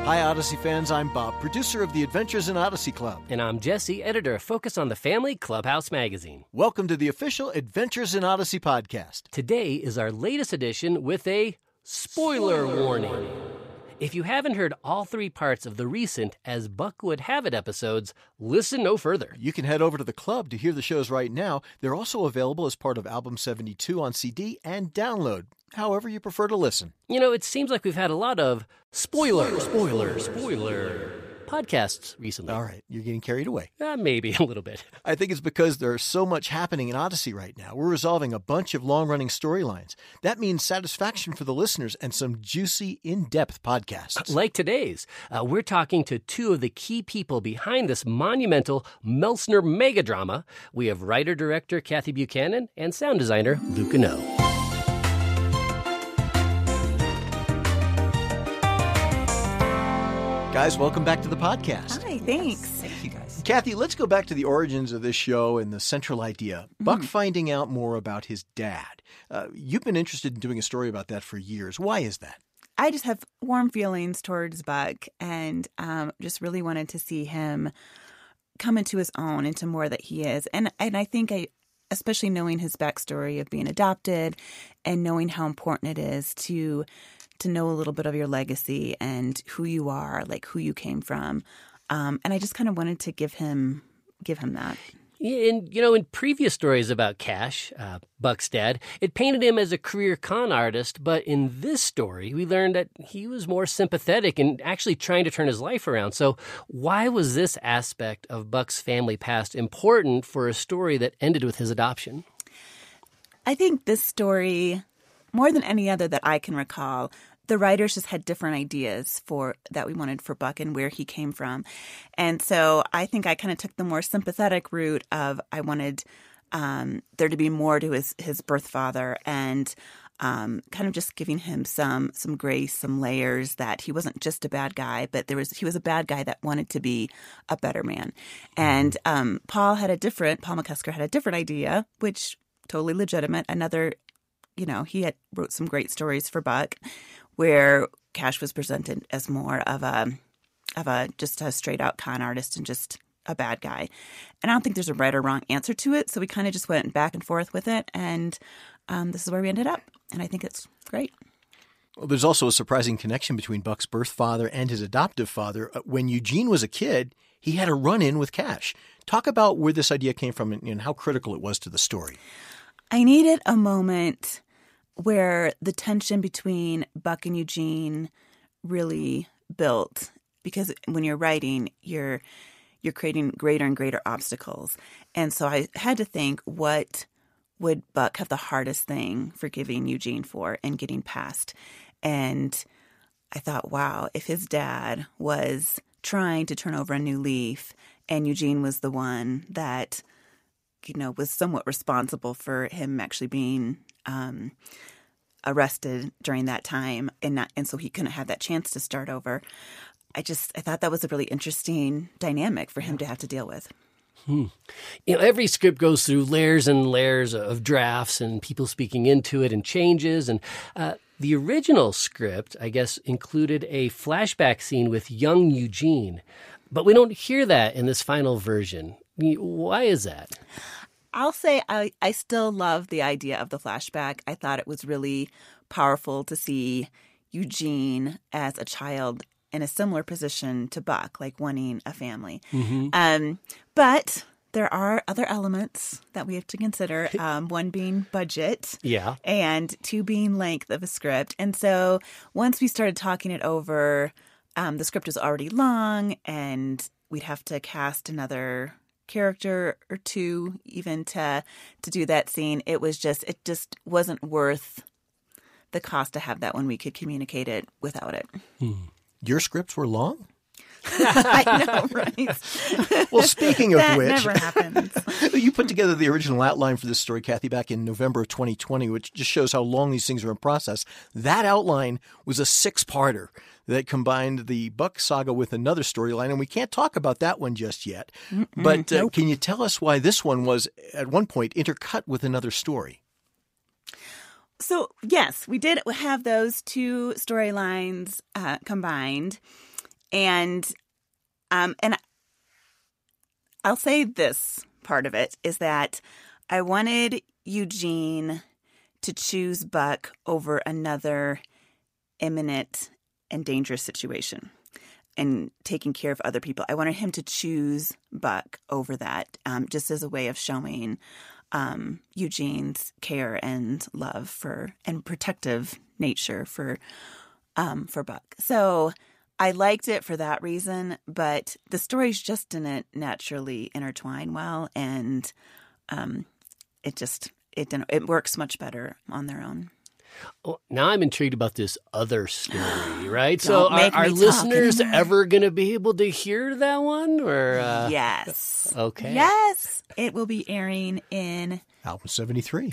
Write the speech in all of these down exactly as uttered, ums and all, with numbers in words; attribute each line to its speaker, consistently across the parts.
Speaker 1: Hi, Odyssey fans. I'm Bob, producer of the Adventures in Odyssey Club.
Speaker 2: And I'm Jesse, editor of Focus on the Family Clubhouse magazine.
Speaker 1: Welcome to the official Adventures in Odyssey podcast.
Speaker 2: Today is our latest edition with a spoiler, spoiler warning. warning. If you haven't heard all three parts of the recent As Buck Would Have It episodes, listen no further.
Speaker 1: You can head over to the club to hear the shows right now. They're also available as part of Album seventy-two on C D and download, however you prefer to listen.
Speaker 2: You know, it seems like we've had a lot of spoiler, spoiler, spoiler podcasts recently.
Speaker 1: All right, you're getting carried away.
Speaker 2: Uh, maybe a little bit.
Speaker 1: I think it's because there's so much happening in Odyssey right now. We're resolving a bunch of long-running storylines. That means satisfaction for the listeners and some juicy, in-depth podcasts.
Speaker 2: Like today's. Uh, we're talking to two of the key people behind this monumental Meltzner megadrama. We have writer-director Kathy Buchanan and sound designer Luca No.
Speaker 1: Guys, welcome back to the podcast.
Speaker 3: Hi, thanks.
Speaker 4: Yes, thank you, guys.
Speaker 1: Kathy, let's go back to the origins of this show and the central idea. Mm-hmm. Buck finding out more about his dad. Uh, you've been interested in doing a story about that for years. Why is that?
Speaker 3: I just have warm feelings towards Buck and um, just really wanted to see him come into his own, into more that he is. And, and I think I, especially knowing his backstory of being adopted and knowing how important it is to to know a little bit of your legacy and who you are, like who you came from. Um, and I just kind of wanted to give him give him that.
Speaker 2: Yeah, and, you know, in previous stories about Cash, uh, Buck's dad, it painted him as a career con artist. But in this story, we learned that he was more sympathetic and actually trying to turn his life around. So why was this aspect of Buck's family past important for a story that ended with his adoption?
Speaker 3: I think this story, more than any other that I can recall, the writers just had different ideas for that we wanted for Buck and where he came from. And so I think I kind of took the more sympathetic route of I wanted um, there to be more to his, his birth father and um, kind of just giving him some some grace, some layers that he wasn't just a bad guy, but there was he was a bad guy that wanted to be a better man. And um, Paul had a different, Paul McCusker had a different idea, which totally legitimate. Another You know, he had wrote some great stories for Buck where Cash was presented as more of a of a just a straight out con artist and just a bad guy. And I don't think there's a right or wrong answer to it. So we kind of just went back and forth with it. And um, this is where we ended up. And I think it's great.
Speaker 1: Well, there's also a surprising connection between Buck's birth father and his adoptive father. When Eugene was a kid, he had a run-in with Cash. Talk about where this idea came from and how critical it was to the story.
Speaker 3: I needed a moment where the tension between Buck and Eugene really built, because when you're writing, you're you're creating greater and greater obstacles. And so I had to think, what would Buck have the hardest thing forgiving Eugene for and getting past? And I thought, wow, if his dad was trying to turn over a new leaf and Eugene was the one that, you know, was somewhat responsible for him actually being um, arrested during that time, and not, and so he couldn't have that chance to start over. I just I thought that was a really interesting dynamic for him to have to deal with.
Speaker 2: Hmm. You know, every script goes through layers and layers of drafts and people speaking into it and changes. And uh, the original script, I guess, included a flashback scene with young Eugene, but we don't hear that in this final version. Why is that?
Speaker 3: I'll say I, I still love the idea of the flashback. I thought it was really powerful to see Eugene as a child in a similar position to Buck, like wanting a family. Mm-hmm. Um, but there are other elements that we have to consider, um, one being budget,
Speaker 2: yeah,
Speaker 3: and two being length of a script. And so once we started talking it over, um, the script was already long, and we'd have to cast another character or two even to to do that scene. It was just it just wasn't worth the cost to have that when we could communicate it without it.
Speaker 1: Hmm. Your scripts were long?
Speaker 3: I know, right?
Speaker 1: Well, speaking of
Speaker 3: that
Speaker 1: which,
Speaker 3: never happens.
Speaker 1: You put together the original outline for this story, Kathy, back in November of twenty twenty, which just shows how long these things are in process. That outline was a six-parter that combined the Buck saga with another storyline, and we can't talk about that one just yet. Mm-mm, but uh, nope. Can you tell us why this one was, at one point, intercut with another story?
Speaker 3: So, yes, we did have those two storylines uh, combined. and um, and I'll say this part of it is that I wanted Eugene to choose Buck over another imminent and dangerous situation and taking care of other people. I wanted him to choose Buck over that, um, just as a way of showing um, Eugene's care and love for and protective nature for um, for Buck. So I liked it for that reason, but the stories just didn't naturally intertwine well, and um, it just it didn't. It works much better on their own.
Speaker 2: Well, now I'm intrigued about this other story, right? So are,
Speaker 3: make me
Speaker 2: are
Speaker 3: talk
Speaker 2: listeners
Speaker 3: anymore.
Speaker 2: ever going to be able to hear that one? Or uh...
Speaker 3: Yes.
Speaker 2: Okay.
Speaker 3: Yes. It will be airing in,
Speaker 1: Album seventy-three.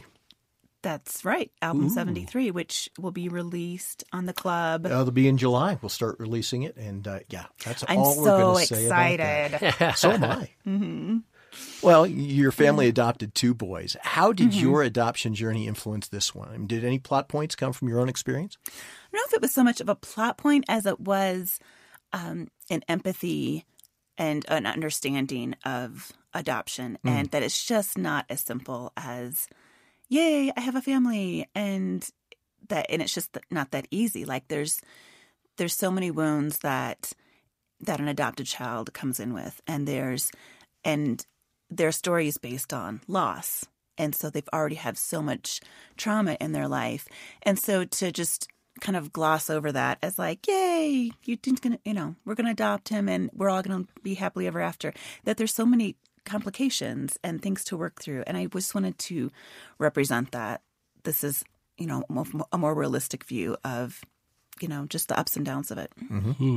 Speaker 3: that's right, Album
Speaker 1: Ooh.
Speaker 3: seventy-three, which will be released on the club.
Speaker 1: Uh, it'll be in July. We'll start releasing it. And uh, yeah, that's
Speaker 3: I'm
Speaker 1: all we're
Speaker 3: so
Speaker 1: going to say about that.
Speaker 3: excited.
Speaker 1: So am I.
Speaker 3: hmm
Speaker 1: Well, your family adopted two boys. How did
Speaker 3: Mm-hmm.
Speaker 1: your adoption journey influence this one? I mean, did any plot points come from your own experience?
Speaker 3: I don't know if it was so much of a plot point as it was um, an empathy and an understanding of adoption,
Speaker 1: Mm.
Speaker 3: and that it's just not as simple as, yay, I have a family, and that, and it's just not that easy. Like there's there's so many wounds that that an adopted child comes in with, and there's and their story is based on loss. And so they've already have so much trauma in their life. And so to just kind of gloss over that as like, yay, you gonna, you know, we're going to adopt him and we're all going to be happily ever after, that there's so many complications and things to work through. And I just wanted to represent that. This is, you know, a more realistic view of, you know, just the ups and downs of it.
Speaker 2: Hmm.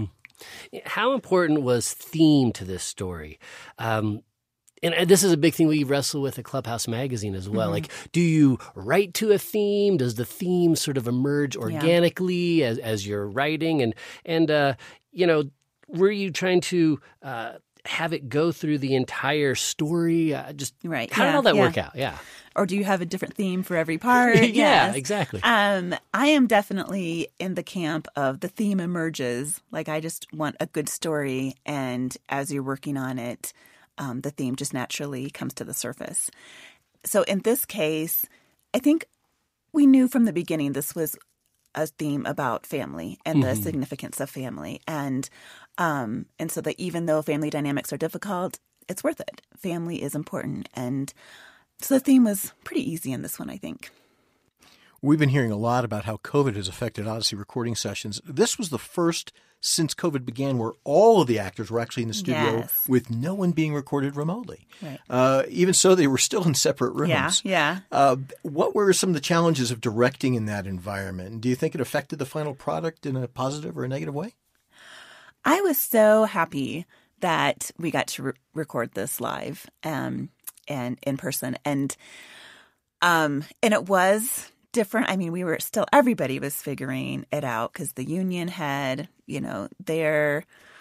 Speaker 2: How important was theme to this story? Um, And this is a big thing we wrestle with at Clubhouse Magazine as well.
Speaker 3: Mm-hmm.
Speaker 2: Like, do you write to a theme? Does the theme sort of emerge organically yeah. as, as you're writing? And, and uh, you know, were you trying to uh, have it go through the entire story? Uh, just
Speaker 3: right.
Speaker 2: how
Speaker 3: yeah,
Speaker 2: did all that
Speaker 3: yeah.
Speaker 2: work out? Yeah.
Speaker 3: Or do you have a different theme for every part?
Speaker 2: yeah,
Speaker 3: Yes.
Speaker 2: exactly.
Speaker 3: Um, I am definitely in the camp of the theme emerges. Like, I just want a good story. And as you're working on it, Um, the theme just naturally comes to the surface. So in this case, I think we knew from the beginning this was a theme about family and the
Speaker 2: Mm-hmm.
Speaker 3: significance of family. And um, and so that even though family dynamics are difficult, it's worth it. Family is important. And so the theme was pretty easy in this one, I think.
Speaker 1: We've been hearing a lot about how COVID has affected Odyssey recording sessions. This was the first since COVID began where all of the actors were actually in the studio
Speaker 3: Yes.
Speaker 1: with no one being recorded remotely.
Speaker 3: Right.
Speaker 1: Uh, even so, they were still in separate rooms.
Speaker 3: Yeah, yeah.
Speaker 1: Uh, what were some of the challenges of directing in that environment? And do you think it affected the final product in a positive or a negative way?
Speaker 3: I was so happy that we got to re- record this live um, and in person. And um, and it was different. I mean, we were still, everybody was figuring it out because the union had, you know, their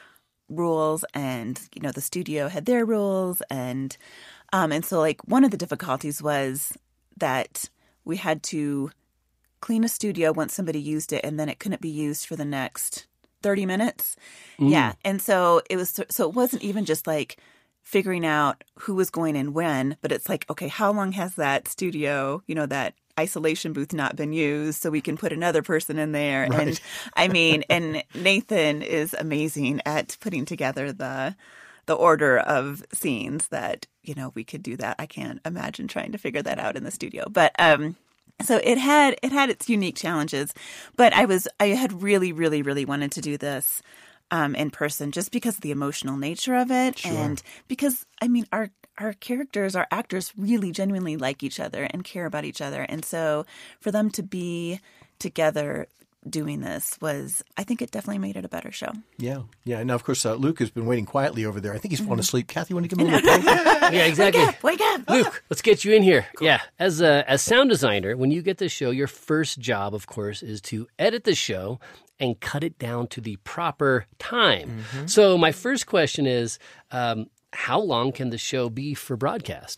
Speaker 3: rules and, you know, the studio had their rules. And, um, and so like one of the difficulties was that we had to clean a studio once somebody used it and then it couldn't be used for the next thirty minutes.
Speaker 2: Mm.
Speaker 3: Yeah. And so it was, so it wasn't even just like figuring out who was going in when, but it's like, okay, how long has that studio, you know, that isolation booth not been used so we can put another person in there.
Speaker 1: Right.
Speaker 3: And I mean, and Nathan is amazing at putting together the the order of scenes that, you know, we could do that. I can't imagine trying to figure that out in the studio. But um so it had it had its unique challenges, but I was I had really, really, really wanted to do this um, in person just because of the emotional nature of it,
Speaker 1: Sure.
Speaker 3: and because I mean our our characters, our actors, really genuinely like each other and care about each other, and so for them to be together doing this was, I think it definitely made it a better show.
Speaker 1: Yeah. Yeah. Now, of course, uh, Luke has been waiting quietly over there. I think he's fallen asleep. Kathy, you want to give him a little break?
Speaker 2: Yeah, exactly.
Speaker 3: Wake up! Wake up!
Speaker 2: Luke, let's get you in here. Yeah, as a as sound designer, when you get the show, your first job, of course, is to edit the show and cut it down to the proper time. So my first question is, um, how long can the show be for broadcast?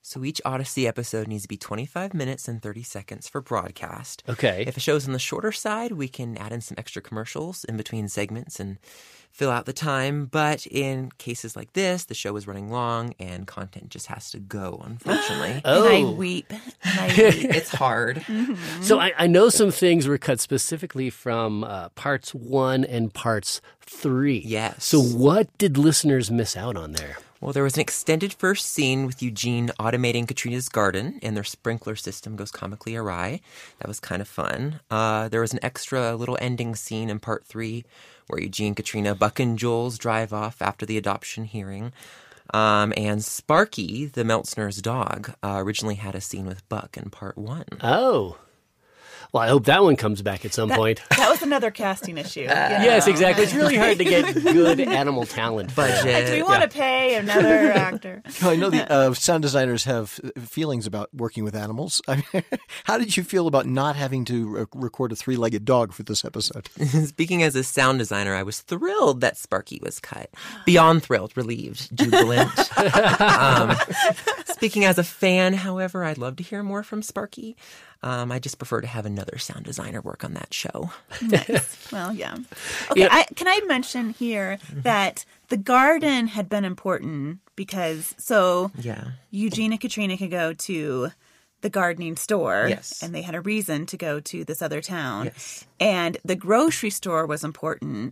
Speaker 4: So each Odyssey episode needs to be twenty-five minutes and thirty seconds for broadcast.
Speaker 2: Okay.
Speaker 4: If a show's on the shorter side, we can add in some extra commercials in between segments and fill out the time. But in cases like this, the show is running long and content just has to go, unfortunately.
Speaker 2: Oh.
Speaker 3: And I weep. And I weep.
Speaker 4: It's hard.
Speaker 2: So I, I know some things were cut specifically from uh, parts one and parts three.
Speaker 4: Yes.
Speaker 2: So what did listeners miss out on there?
Speaker 4: Well, there was an extended first scene with Eugene automating Katrina's garden, and their sprinkler system goes comically awry. That was kind of fun. Uh, there was an extra little ending scene in part three where Eugene, Katrina, Buck, and Jules drive off after the adoption hearing. Um, and Sparky, the Meltzner's dog, uh, originally had a scene with Buck in part one.
Speaker 2: Oh. Well, I hope that one comes back at some
Speaker 3: that,
Speaker 2: point.
Speaker 3: that was another casting issue.
Speaker 4: Uh,
Speaker 3: you know?
Speaker 2: Yes, exactly. It's really hard to get good animal talent.
Speaker 4: Budget.
Speaker 3: Like, do we want to pay another actor?
Speaker 1: I know the uh, sound designers have feelings about working with animals. How did you feel about not having to re- record a three-legged dog for this episode?
Speaker 4: Speaking as a sound designer, I was thrilled that Sparky was cut. Beyond thrilled, relieved, jubilant. um, speaking as a fan, however, I'd love to hear more from Sparky. Um, I just prefer to have another sound designer work on that show.
Speaker 3: Nice. Well, yeah. Okay,
Speaker 2: Yeah.
Speaker 3: I, can I mention here that the garden had been important because so
Speaker 4: Yeah.
Speaker 3: Eugene and Katrina could go to the gardening store.
Speaker 4: Yes.
Speaker 3: And they had a reason to go to this other town.
Speaker 4: Yes.
Speaker 3: And the grocery store was important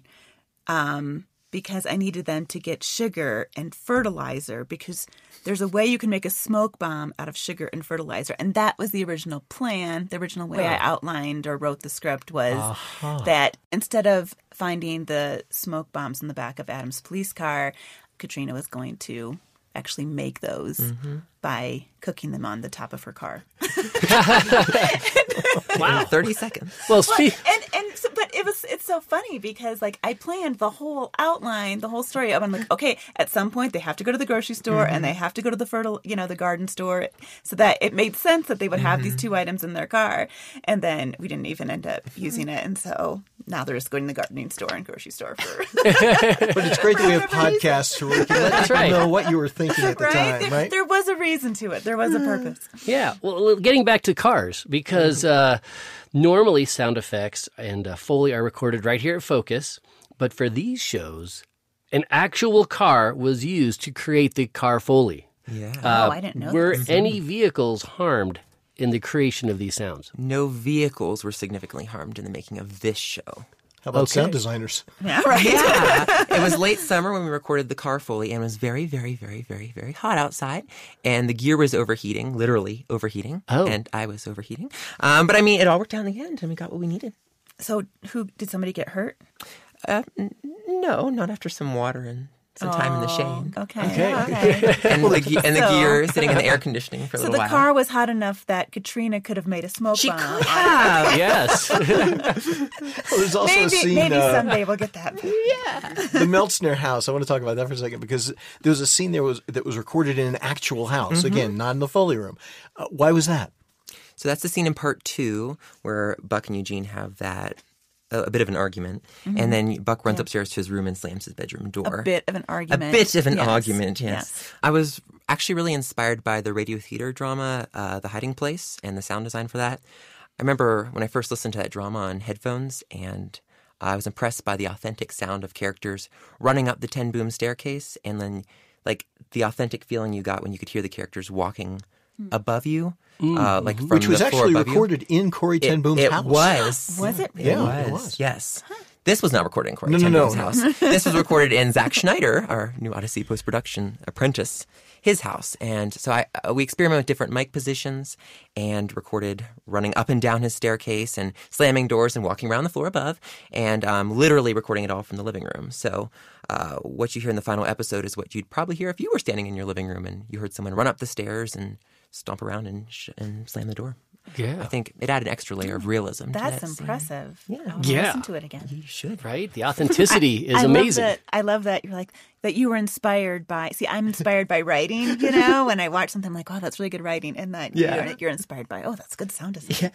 Speaker 3: um, because I needed them to get sugar and fertilizer because there's a way you can make a smoke bomb out of sugar and fertilizer. And that was the original plan. The original way I outlined or wrote the script was
Speaker 2: Uh-huh.
Speaker 3: that instead of finding the smoke bombs in the back of Adam's police car, Katrina was going to actually make those
Speaker 4: Mm-hmm.
Speaker 3: by cooking them on the top of her car.
Speaker 2: Wow.
Speaker 4: In thirty seconds.
Speaker 2: Well,
Speaker 3: Well,
Speaker 2: speak.
Speaker 3: and and so, but it was it's so funny because like I planned the whole outline, the whole story. I'm like, okay, at some point they have to go to the grocery store and they have to go to the fertile, you know, the garden store, so that it made sense that they would have these two items in their car. And then we didn't even end up using it, and so now they're just going to the gardening store and grocery store for
Speaker 1: But it's great that we have podcasts where we can let people
Speaker 2: right.
Speaker 1: know what you were thinking at the
Speaker 3: right.
Speaker 1: time,
Speaker 3: there,
Speaker 1: right?
Speaker 3: there was a reason to it. There was a purpose.
Speaker 2: Yeah. Well, getting back to cars, because uh, normally sound effects and uh, Foley are recorded right here at Focus, but for these shows, an actual car was used to create the car Foley.
Speaker 4: Yeah.
Speaker 3: Oh, I didn't know
Speaker 2: Were
Speaker 3: this.
Speaker 2: any vehicles harmed in the creation of these sounds?
Speaker 4: No vehicles were significantly harmed in the making of this show.
Speaker 1: How about
Speaker 2: Okay.
Speaker 1: sound designers?
Speaker 3: Yeah, right.
Speaker 4: Yeah. It was late summer when we recorded the car Foley, and it was very, very, very, very, very hot outside. And the gear was overheating, literally overheating.
Speaker 2: Oh.
Speaker 4: And I was overheating. Um, but I mean, it all worked out in the end, and we got what we needed.
Speaker 3: So, who did somebody get hurt?
Speaker 4: Uh, n- no, not after some water and some time in the shade.
Speaker 3: Okay.
Speaker 2: Okay.
Speaker 3: okay.
Speaker 4: And the, ge- and the
Speaker 3: So-
Speaker 4: gear sitting in the air conditioning for a
Speaker 3: So
Speaker 4: little
Speaker 3: the
Speaker 4: while.
Speaker 3: car was hot enough that Katrina could have made a smoke
Speaker 4: She
Speaker 3: bomb.
Speaker 4: could have.
Speaker 2: Yes.
Speaker 1: Well, there's also
Speaker 3: Maybe,
Speaker 1: a scene,
Speaker 3: maybe
Speaker 1: uh,
Speaker 3: someday we'll get that.
Speaker 1: the Meltzner house. I want to talk about that for a second because there was a scene there was that was recorded in an actual house.
Speaker 3: Mm-hmm.
Speaker 1: Again, not in the Foley room. Uh, why was that?
Speaker 4: So that's the scene in part two where Buck and Eugene have that a, a bit of an argument, and then Buck runs upstairs to his room and slams his bedroom door.
Speaker 3: Mm-hmm. A bit of an
Speaker 4: A
Speaker 3: argument.
Speaker 4: bit of an
Speaker 3: Yes.
Speaker 4: argument, yes.
Speaker 3: Yes.
Speaker 4: I was actually really inspired by the radio theater drama, uh, The Hiding Place, and the sound design for that. I remember when I first listened to that drama on headphones, and I was impressed by the authentic sound of characters running up the ten boom staircase, and then like the authentic feeling you got when you could hear the characters walking above you, uh, like from
Speaker 1: Which was
Speaker 4: the floor
Speaker 1: actually
Speaker 4: above you.
Speaker 1: recorded in Corey Ten
Speaker 4: It,
Speaker 1: Boom's
Speaker 4: it
Speaker 1: house.
Speaker 4: was.
Speaker 3: Was it?
Speaker 4: It
Speaker 1: Yeah,
Speaker 4: was.
Speaker 1: it was.
Speaker 4: Yes. This was not recorded in Corey
Speaker 1: No, no,
Speaker 4: Ten
Speaker 1: no,
Speaker 4: Boom's
Speaker 1: no.
Speaker 4: house. This was recorded in Zack Schneider, our new Odyssey post-production apprentice, his house. And so I uh, we experimented with different mic positions and recorded running up and down his staircase and slamming doors and walking around the floor above and um, literally recording it all from the living room. So uh, what you hear in the final episode is what you'd probably hear if you were standing in your living room and you heard someone run up the stairs and stomp around and, sh- and slam the door.
Speaker 2: Yeah.
Speaker 4: I think it added an extra layer of realism.
Speaker 3: That's
Speaker 4: to that
Speaker 3: impressive.
Speaker 4: Scene. Yeah.
Speaker 3: I want to
Speaker 2: Yeah.
Speaker 3: listen to it again.
Speaker 4: You should.
Speaker 2: Right? The authenticity is
Speaker 3: I
Speaker 2: amazing.
Speaker 3: Love that, I love that you're like, that you were inspired by, see, I'm inspired by writing, you know, when I watch something I'm like, oh, that's really good writing. And that
Speaker 4: Yeah.
Speaker 3: you're, you're inspired by, oh, that's good sound design.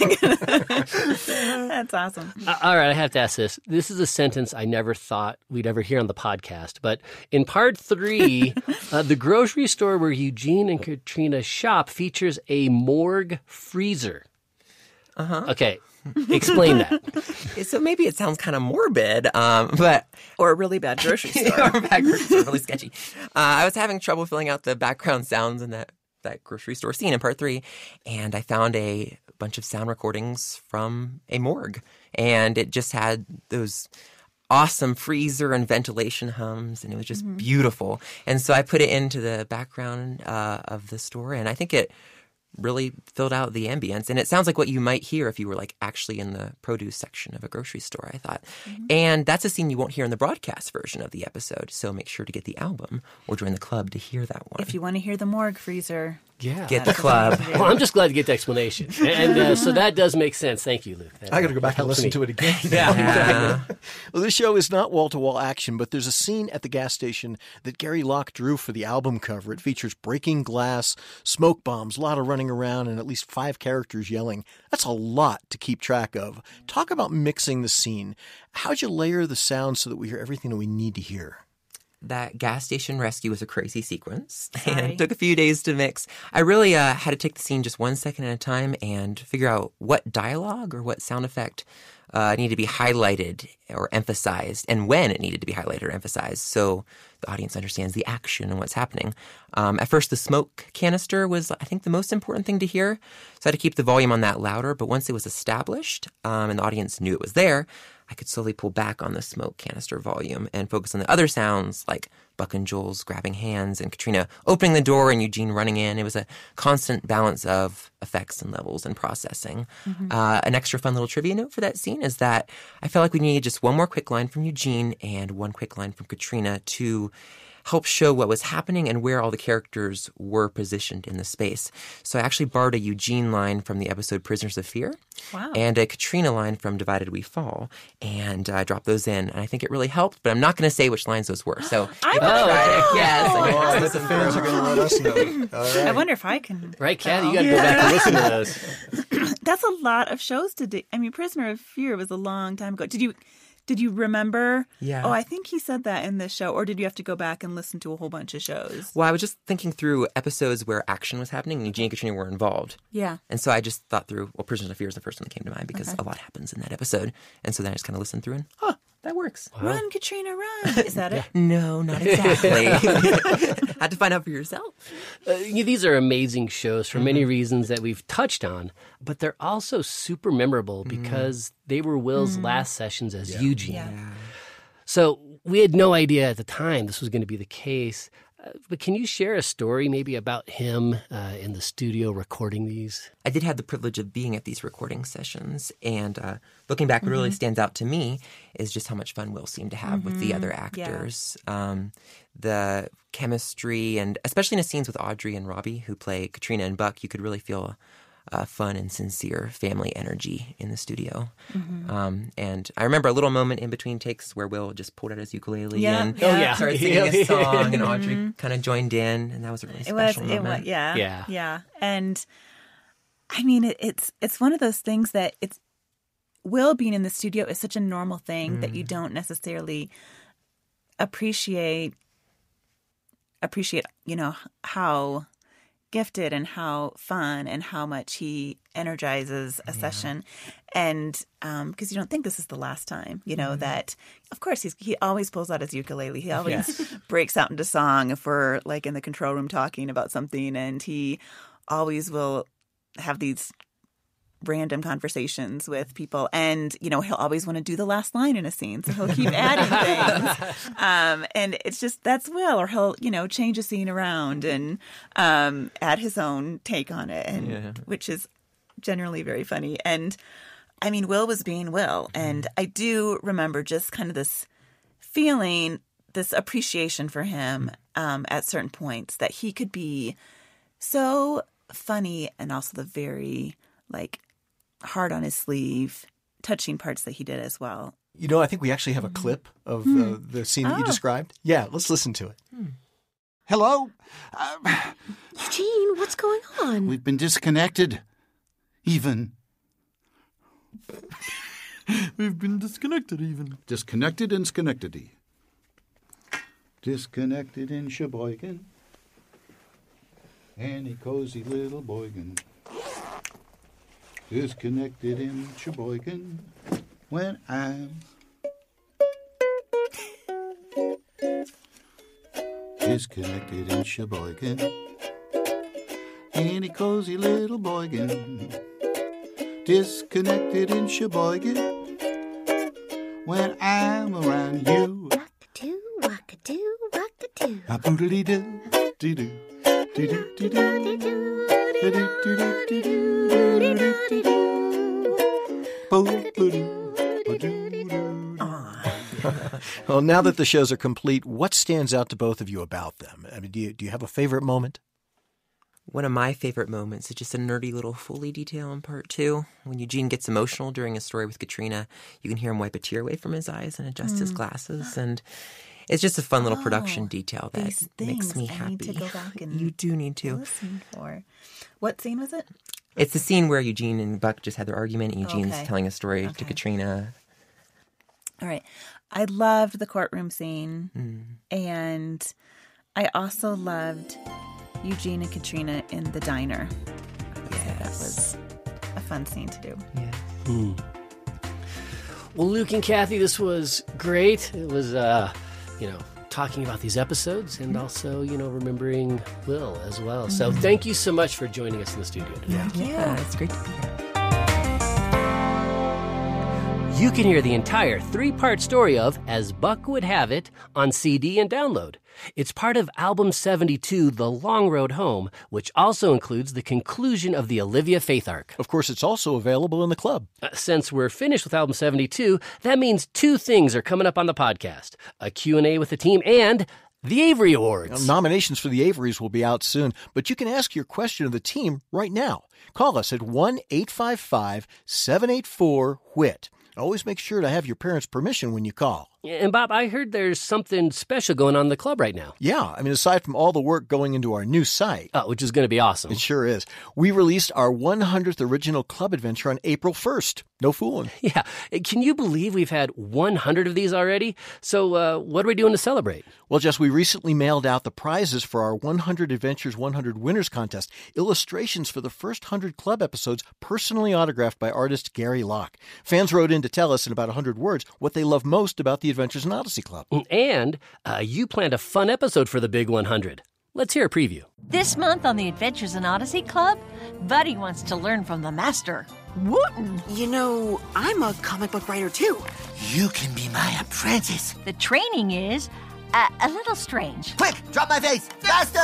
Speaker 3: That's awesome.
Speaker 2: Uh, All right, I have to ask this. This is a sentence I never thought we'd ever hear on the podcast. But in part three, uh, the grocery store where Eugene and Katrina shop features a morgue freezer.
Speaker 4: Uh-huh.
Speaker 2: Okay, explain that.
Speaker 4: So maybe it sounds kind of morbid, um, but
Speaker 3: Or a really bad grocery store.
Speaker 4: our backgrounds are really sketchy. Uh, I was having trouble filling out the background sounds in that, that grocery store scene in part three, and I found a bunch of sound recordings from a morgue, and it just had those awesome freezer and ventilation hums, and it was just
Speaker 3: Mm-hmm.
Speaker 4: beautiful. And so I put it into the background uh, of the store, and I think it really filled out the ambience. And it sounds like what you might hear if you were like actually in the produce section of a grocery store, I thought.
Speaker 3: Mm-hmm.
Speaker 4: And that's a scene you won't hear in the broadcast version of the episode. So make sure to get the album or join the club to hear that one.
Speaker 3: If you want to hear the morgue freezer,
Speaker 2: Yeah.
Speaker 4: Get the club.
Speaker 2: Well, I'm just glad to get the explanation. And uh, so that does make sense. Thank you, Luke. That,
Speaker 1: I got to go back and
Speaker 2: helps
Speaker 1: listen
Speaker 2: me.
Speaker 1: to it again.
Speaker 4: Yeah.
Speaker 1: Well, this show is not wall-to-wall action, but there's a scene at the gas station that Gary Locke drew for the album cover. It features breaking glass, smoke bombs, a lot of running around, and at least five characters yelling. That's a lot to keep track of. Talk about mixing the scene. How'd you layer the sound so that we hear everything that we need to hear?
Speaker 4: That gas station rescue was a crazy sequence, and
Speaker 3: Sorry.
Speaker 4: it took a few days to mix. I really uh, had to take the scene just one second at a time and figure out what dialogue or what sound effect uh, needed to be highlighted or emphasized, and when it needed to be highlighted or emphasized, so the audience understands the action and what's happening. Um, at first, the smoke canister was, I think, the most important thing to hear, so I had to keep the volume on that louder. But once it was established um, and the audience knew it was there, I could slowly pull back on the smoke canister volume and focus on the other sounds like Buck and Joel's grabbing hands and Katrina opening the door and Eugene running in. It was a constant balance of effects and levels and processing. Mm-hmm. Uh, an extra fun little trivia note for that scene is that I felt like we needed just one more quick line from Eugene and one quick line from Katrina to help show what was happening and where all the characters were positioned in the space. So I actually borrowed a Eugene line from the episode Prisoners of Fear.
Speaker 3: Wow.
Speaker 4: And a Katrina line from Divided We Fall. And I uh, dropped those in. And I think it really helped, but I'm not going to say which lines those were. So
Speaker 3: I
Speaker 4: if you
Speaker 3: wonder-
Speaker 4: try to guess, I
Speaker 1: Oh, I
Speaker 4: can
Speaker 1: bet the fans are going to let us know. All right.
Speaker 3: I wonder if I can.
Speaker 2: Right, Kathy? You got to go back and listen to those.
Speaker 3: That's a lot of shows to do. I mean, Prisoner of Fear was a long time ago. Did you did you remember?
Speaker 4: Yeah.
Speaker 3: Oh, I think he said that in this show. Or did you have to go back and listen to a whole bunch of shows?
Speaker 4: Well, I was just thinking through episodes where action was happening and Eugene and Katrina were involved.
Speaker 3: Yeah.
Speaker 4: And so I just thought through, well, Prisoners of Fear is the first one that came to mind because
Speaker 3: Okay.
Speaker 4: a lot happens in that episode. And so then I just kind of listened through and, oh, that works.
Speaker 3: Run, Katrina, run. Is that it?
Speaker 4: No, not exactly. Had to find out for yourself.
Speaker 2: Uh, you- these are amazing shows for many reasons that we've touched on, but they're also super memorable because they were Will's last sessions as Eugene.
Speaker 3: Yeah.
Speaker 2: So we had no idea at the time this was going to be the case. Uh, but can you share a story maybe about him uh, in the studio recording these?
Speaker 4: I did have the privilege of being at these recording sessions, and uh, looking back, what really stands out to me is just how much fun Will seemed to have with the other actors. Um, the chemistry, and especially in the scenes with Audrey and Robbie, who play Katrina and Buck, you could really feel uh, fun and sincere family energy in the studio.
Speaker 3: Mm-hmm.
Speaker 4: Um, and I remember a little moment in between takes where Will just pulled out his ukulele
Speaker 3: Yeah.
Speaker 4: and
Speaker 3: Oh,
Speaker 2: yeah.
Speaker 4: started singing a song, and Audrey kind of joined in, and that was a really
Speaker 3: It was,
Speaker 4: special
Speaker 3: it
Speaker 4: moment.
Speaker 3: was, yeah,
Speaker 2: Yeah.
Speaker 3: yeah. And I mean, it, it's it's one of those things that it's Will being in the studio is such a normal thing that you don't necessarily appreciate appreciate. You know how gifted and how fun and how much he energizes a session, and um, because you don't think this is the last time. You know that, of course, he's he always pulls out his ukulele. He always breaks out into song if we're like in the control room talking about something, and he always will have these random conversations with people, and you know he'll always want to do the last line in a scene, so he'll keep adding things, um, and it's just that's Will, or he'll you know change a scene around and um, add his own take on it, and
Speaker 4: Yeah.
Speaker 3: which is generally very funny. And I mean, Will was being Will, and I do remember just kind of this feeling, this appreciation for him um, at certain points, that he could be so funny and also the very like heart on his sleeve, touching parts that he did as well.
Speaker 1: You know, I think we actually have a clip of uh, the scene that you
Speaker 3: Oh.
Speaker 1: described. Yeah, let's listen to it.
Speaker 5: Hello? Uh,
Speaker 6: Eugene, what's going on?
Speaker 5: we've been disconnected. Even.
Speaker 7: We've been disconnected even.
Speaker 5: Disconnected in Schenectady. Disconnected in Sheboygan. Any cozy little boygan. Disconnected in Sheboygan. When I'm disconnected in Sheboygan. Any cozy little boygan. Disconnected in Sheboygan. When I'm around you.
Speaker 6: Wakadoo, wakadoo, wakadoo.
Speaker 5: A boodly doo, doo doo, doo doo doo doo, doo doo doo doo doo, boo boo doo, boo doo doo.
Speaker 1: Well, now that the shows are complete, what stands out to both of you about them? I mean, do you, do you have a favorite moment?
Speaker 4: One of my favorite moments is just a nerdy little Foley detail in part two. When Eugene gets emotional during a story with Katrina, you can hear him wipe a tear away from his eyes and adjust his glasses. And it's just a fun little production
Speaker 3: Oh,
Speaker 4: detail that
Speaker 3: these
Speaker 4: makes
Speaker 3: things
Speaker 4: me
Speaker 3: I
Speaker 4: happy.
Speaker 3: need to go back and
Speaker 4: You do need to.
Speaker 3: listen for. What scene was it?
Speaker 4: It's the scene where Eugene and Buck just had their argument. And Eugene's
Speaker 3: Okay.
Speaker 4: telling a story to
Speaker 3: Okay.
Speaker 4: Katrina.
Speaker 3: All right. I loved the courtroom scene.
Speaker 4: Mm.
Speaker 3: And I also loved Eugene and Katrina in the diner. That was a fun scene to do.
Speaker 4: Yeah.
Speaker 2: Well, Luke and Kathy, this was great. It was, uh, you know, talking about these episodes and also, you know, remembering Will as well. So thank you so much for joining us in the studio today.
Speaker 4: Yeah, it's great to be here.
Speaker 2: You can hear the entire three-part story of As Buck Would Have It on C D and download. It's part of Album seventy-two, The Long Road Home, which also includes the conclusion of the Olivia Faith arc.
Speaker 1: Of course, it's also available in the club.
Speaker 2: Uh, Since we're finished with Album seventy-two, that means two things are coming up on the podcast. A Q and A with the team and the Avery Awards.
Speaker 1: Now, nominations for the Averys will be out soon, but you can ask your question of the team right now. Call us at one eight five five, seven eight four, W H I T. Always make sure to have your parents' permission when you call.
Speaker 2: And Bob, I heard there's something special going on in the club right now.
Speaker 1: Yeah, I mean, aside from all the work going into our new site,
Speaker 2: Oh, which is going to be awesome.
Speaker 1: it sure is. We released our one hundredth original club adventure on April first. No fooling.
Speaker 2: Yeah. Can you believe we've had one hundred of these already? So uh, what are we doing to celebrate?
Speaker 1: Well, Jess, we recently mailed out the prizes for our one hundred Adventures one hundred Winners Contest. Illustrations for the first one hundred club episodes personally autographed by artist Gary Locke. Fans wrote in to tell us in about one hundred words what they love most about the Adventures in Odyssey Club.
Speaker 2: And uh, you planned a fun episode for the Big one hundred. Let's hear a preview.
Speaker 8: This month on the Adventures in Odyssey Club, Buddy wants to learn from the master, Wooten.
Speaker 6: You know, I'm a comic book writer too.
Speaker 9: You can be my apprentice.
Speaker 8: The training is uh, a little strange.
Speaker 9: Quick, drop my face. Faster!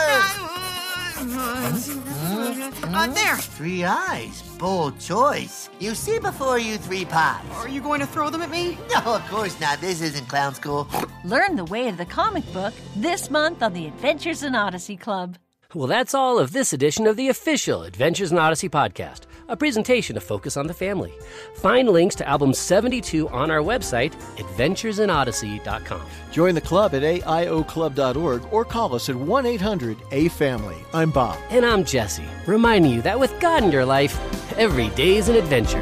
Speaker 6: Uh, there.
Speaker 9: Three eyes. Bold choice. You see before you three pies.
Speaker 6: Are you going to throw them at me?
Speaker 9: No, of course not. This isn't clown school.
Speaker 8: Learn the way of the comic book this month on the Adventures in Odyssey Club.
Speaker 2: Well, that's all of this edition of the official Adventures in Odyssey podcast, a presentation of Focus on the Family. Find links to album seventy-two on our website, adventures in odyssey dot com.
Speaker 1: Join the club at A I O club dot org or call us at one eight hundred A family. I'm Bob.
Speaker 2: And I'm Jesse, reminding you that with God in your life, every day is an adventure.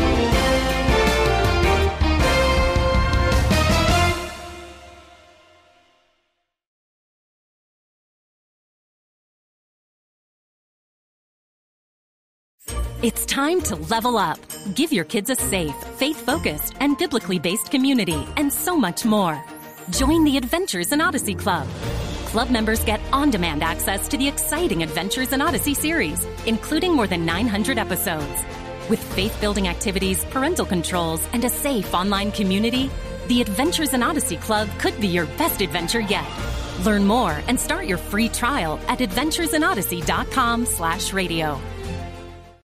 Speaker 10: It's time to level up. Give your kids a safe, faith-focused, and biblically based community, and so much more. Join the Adventures in Odyssey Club. Club members get on-demand access to the exciting Adventures in Odyssey series, including more than nine hundred episodes. With faith-building activities, parental controls, and a safe online community, the Adventures in Odyssey Club could be your best adventure yet. Learn more and start your free trial at adventures in odyssey dot com slash radio.